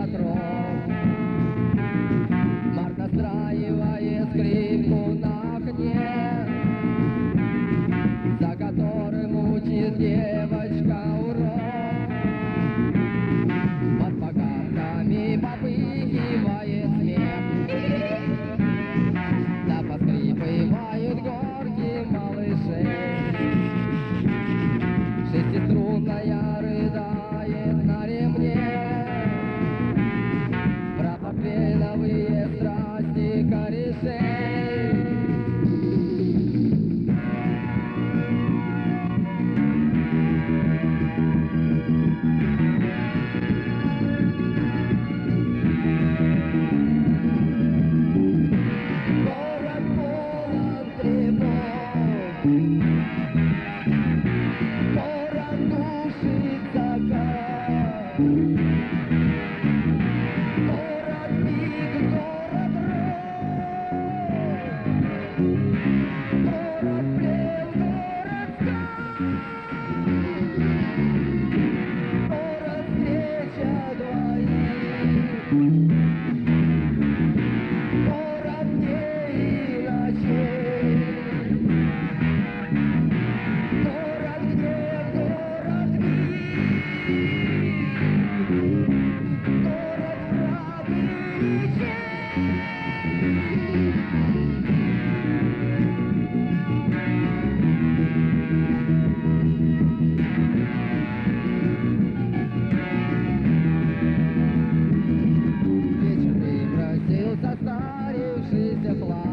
ветров. Март настраивает скрипку на окне, за которым учит девочка урок. Под погадками попыхивает смех, да поскрипывают горки малышей. Шестиструнная рыдает на ремне про портвейновые страсти корешей. Город полон тревог, город душит закат. Город пик, город рок, город плен, город скат, город встреча двоих, город дней и ночей, город гнев, город гнев, город правды и честь. Вечер превратился в состарившийся хлам.